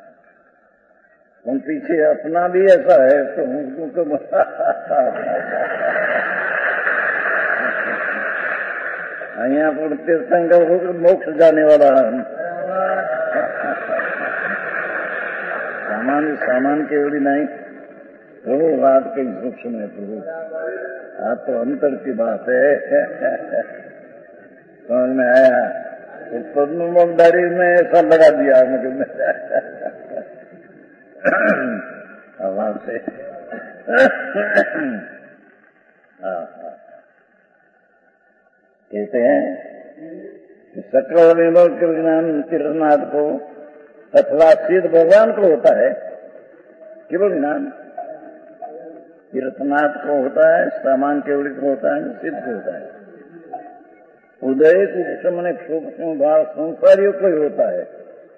हम पीछे अपना भी ऐसा है तो हमको तो यहाँ पर तीर्थंकर होकर मोक्ष जाने वाला है। सामान सामान केवली नहीं, प्रभु बात कहीं सूक्ष्म है प्रभु, आप तो अंतर की बात है। समझ में आया। तो पद्म मोक्षधारी में ऐसा लगा दिया मुझे आवाज से। कहते हैं कि सकल विमल के ज्ञान तीर्थनाथ को अथवा सिद्ध भगवान को होता है केवल ज्ञान, तीर्थनाथ को होता है, सामान केवल को होता है, सिद्ध को होता है। उदय उपशम ने सूक्ष्म भाव संसारियों को ही होता है।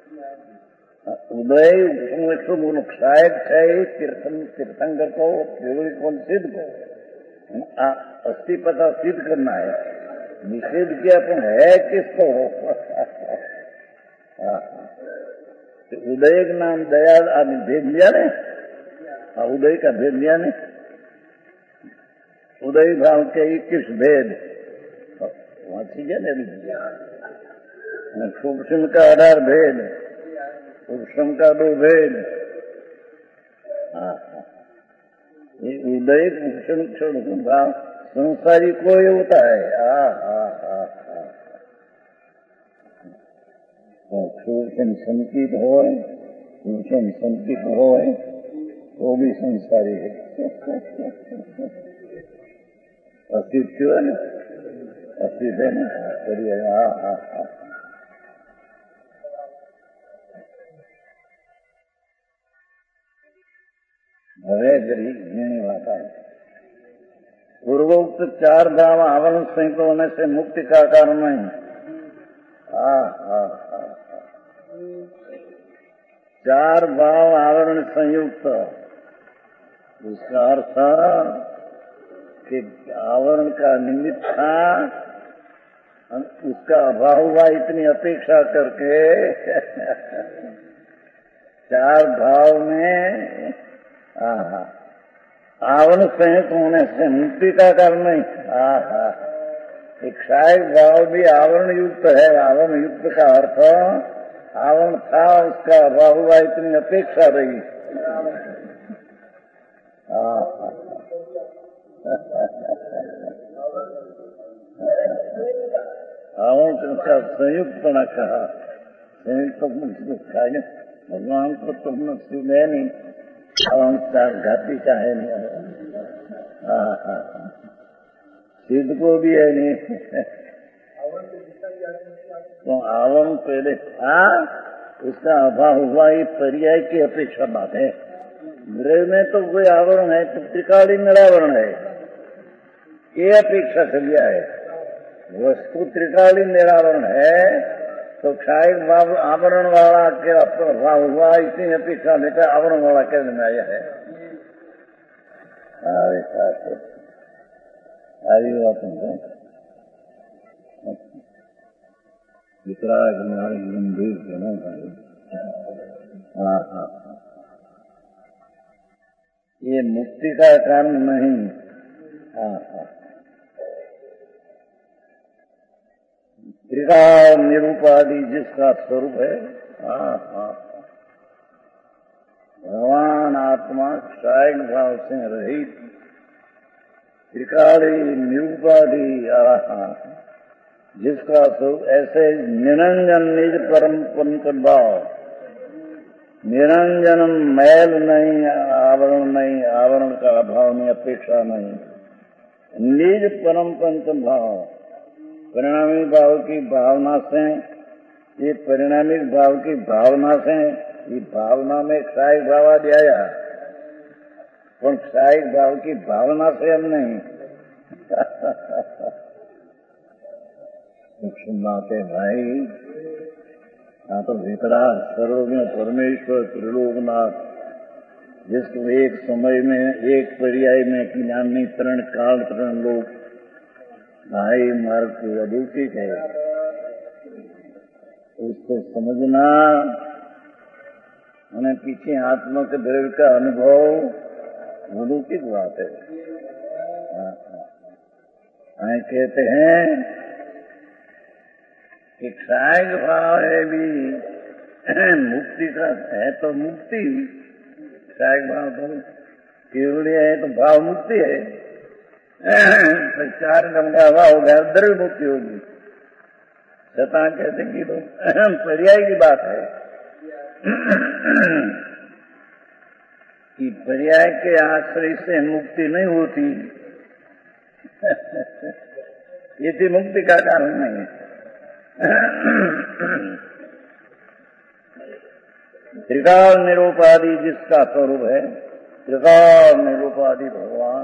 उदय उपशम क्षायक है तीर्थन तीर्थंकर को केवल को सिद्ध को अस्थि पता सिद्ध करना है। निषेध किया अपन है किसको उदय का नाम दयाल आदमी भेद लिया ने, उदय का भेद लिया ने, उदय भाव के इक्कीस भेद वहां ठीक है ना। सूक्ष्म का अठारह भेद, सूक्ष्म का दो भेद। हाँ ये उदय सूक्ष्म भाव संसारी कोई होता है। आ आ आ आ सूक्ष्म संकित हो, सूक्ष्म संकित हो वो भी संसारी है। असित क्यों है ना, असित है ना, करिए। हाँ हाँ हाँ, હવે ગરી ઘણી વાત है। पूर्वोक्त चार धाम आवरण संयुक्त होने से मुक्ति का कारण नहीं। हाँ हाँ हाँ, चार भाव आवरण संयुक्त, उसका अर्थ कि आवरण का निमित्त था, उसका अभाव हुआ इतनी अपेक्षा करके चार भाव में आहा आवरण संयुक्त होने से मुक्ति का कारण नहीं। आहा एक सहायक भाव भी आवरण युक्त है। आवरण युक्त का अर्थ आवरण था, उसका अभाव हुआ इतनी अपेक्षा रही। आवरण का संयुक्तपना कहा, संयुक्त खाए भगवान को तुमने सुने नहीं, अहंकार घाती चाहे नहीं। हाँ हाँ, सिद्ध को भी है नहीं। तो आवरण पहले था, उसका अभाव हुआ, ये पर्याय की अपेक्षा बात है। गृह में तो कोई आवरण है तो त्रिकालीन निरावरण है, ये अपेक्षा कर लिया है। वस्तु त्रिकालीन निरावरण है तो क्षायक भाव आवरण वाला के भाव हुआ, इतनी अपेक्षा लेकर आवरण वाला कहने में आया है। सारी बात वितराग गंभीर जनो भाई। हाँ हाँ, ये मुक्ति का कारण नहीं। हाँ हाँ, त्रिकाल निरूपादि जिसका स्वरूप है। हाँ हाँ, भगवान आत्मा सहायक भाव से रहित त्रिकाली निरूपादि आहा जिसका स्वरूप ऐसे निरंजन निज परम पंच भाव, निरंजन मैल नहीं, आवरण नहीं, आवरण का अभाव नहीं, अपेक्षा नहीं, निज परम पंच भाव, परिणामी भाव की भावना से, ये परिणामी भाव की भावना से, ये भावना में क्षायक भाव आ आया, पर क्षायक भाव की भावना से हम नहीं। सुनाते भाई, हाँ तो वितराग सर्वज्ञ परमेश्वर त्रिलोकनाथ, जिसको एक समय में एक पर्याय में ज्ञानी तरण काल तरण लोग भाई मार्ग की अदूतिक है, उसको समझना, उन्हें पीछे आत्मा के द्रव्य का अनुभव अदूतिक बात है। हाँ, कहते हैं कि क्षायक भाव है भी मुक्ति का है, तो मुक्ति क्षायक भाव तो केवल है, तो भाव मुक्ति है। तो चार गम का अभाव हो गया, द्रव्य मुक्ति होगी। शतान कहते कि तो पर्याय की बात है कि पर्याय के आश्रय से मुक्ति नहीं होती, ये थी मुक्ति का कारण नहीं है। त्रिकाल निरूपादि जिसका स्वरूप है, त्रिकाल निरूपादि भगवान,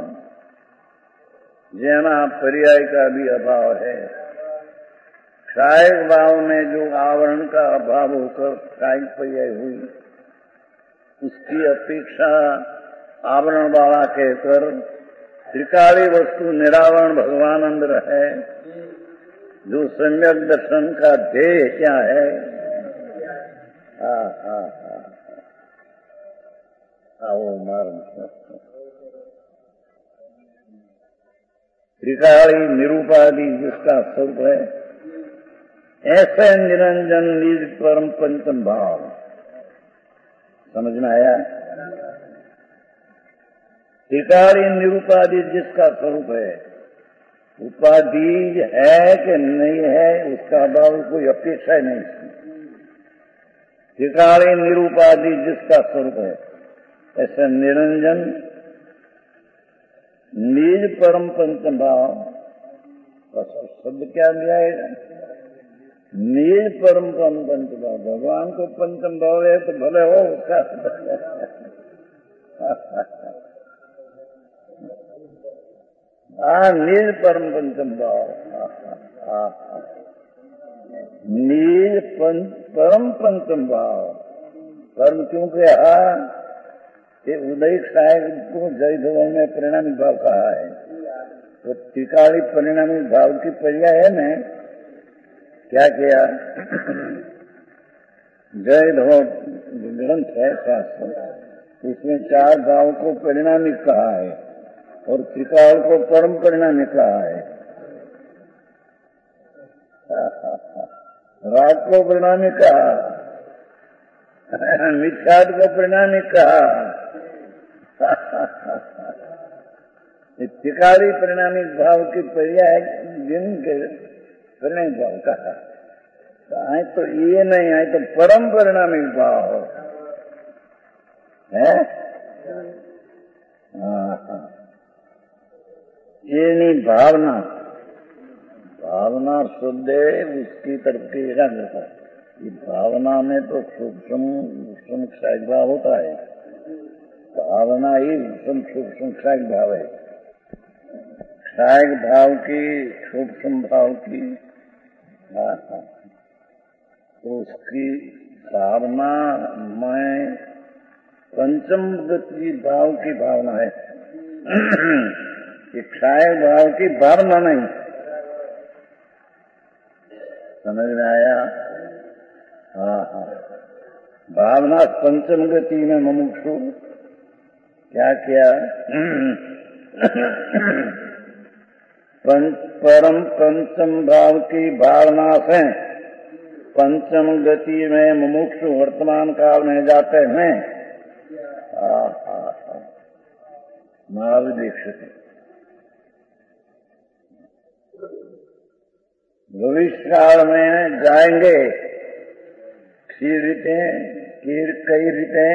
जना पर्याय का भी अभाव है। क्षायक भाव में जो आवरण का अभाव होकर क्षायक पर्याय हुई, उसकी अपेक्षा आवरण वाला कहकर त्रिकाली वस्तु निरावरण भगवान अंदर है, जो सम्यक दर्शन का ध्येय क्या है। हाँ हाँ हाँ, आओ मार्ग त्रिकाली निरूपादि जिसका स्वरूप है, ऐसे निरंजन निज परम पंचम भाव। समझ में आया? त्रिकाली निरूपादि जिसका स्वरूप है, उपाधि है कि नहीं है उसका भाव कोई अपेक्षा नहीं। त्रिकाली निरूपादि जिसका स्वरूप है, ऐसे निरंजन निज परम पंचम भाव, शब्द क्या दिया है? निज परम परम पंचम भाव। भगवान को पंचम भाव है तो भले हो उसका। हाँ, निज परम पंचम भाव, निज परम पंचम भाव। परम क्यों कहा? ये उदय साहेब को जय धवन में परिणामी भाव कहा है। तो त्रिकाली परिणामी भाव की पर्याय है न। क्या किया? जय धवन ग्रंथ है शास्त्र, इसमें चार भाव को परिणामी कहा है और त्रिकाल को परम परिणामी कहा है। राग को परिणामी कहा, मिथ्यात्व को परिणामी कहा, त्रिकाली परिणामी भाव की पर्याय दिन के परिणामी भाव कहा। आए तो ये नहीं, आए तो परम परिणामी भाव है। ये नहीं भावना, भावना शुद्ध है, उसकी तरफ की एकाग्रता। ये भावना में तो सूक्ष्म सूक्ष्म क्षय भाव होता है। भावना ही सूक्ष्म सूक्ष्म क्षय भाव है। क्षय भाव की, सूक्ष्म भाव की, हाँ हाँ, तो उसकी भावना में पंचम गति भाव की भावना है। क्षय भाव की भावना नहीं। समझ में आया? हाँ हाँ, भावना पंचम गति में मुमुक्षु क्या किया? परम पंचम भाव की भावना से पंचम गति में मुमुक्षु वर्तमान काल में जाते हैं। महावीर दीक्षित भविष्य काल में जाएंगे। क्षीर रीते कीर कई रीते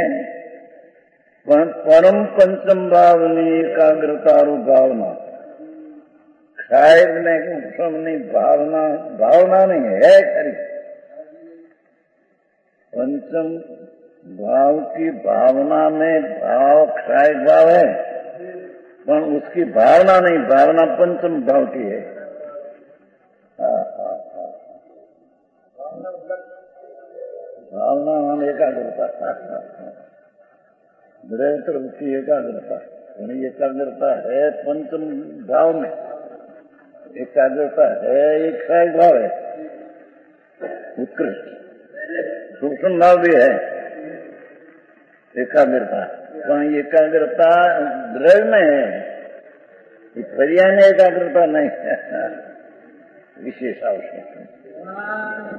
परम पंचम भावनी एकाग्रता भावना। शायद नहीं, भावना भावना नहीं है खरी। पंचम भाव की भावना में भाव क्षय भाव है, पर उसकी भावना नहीं, भावना पंचम भाव की है। भावना नाम एकाग्रता, निरंतर उसकी एकाग्रता। एकाग्रता है पंचम भाव में, एकाग्रता है एक क्षय भाव है, उत्कृष्ट सूक्ष्म भाव भी है एकाग्रता। पर एकाग्रता द्रव्य में है, पर्याय में एकाग्रता नहीं है। विशेष आवश्यक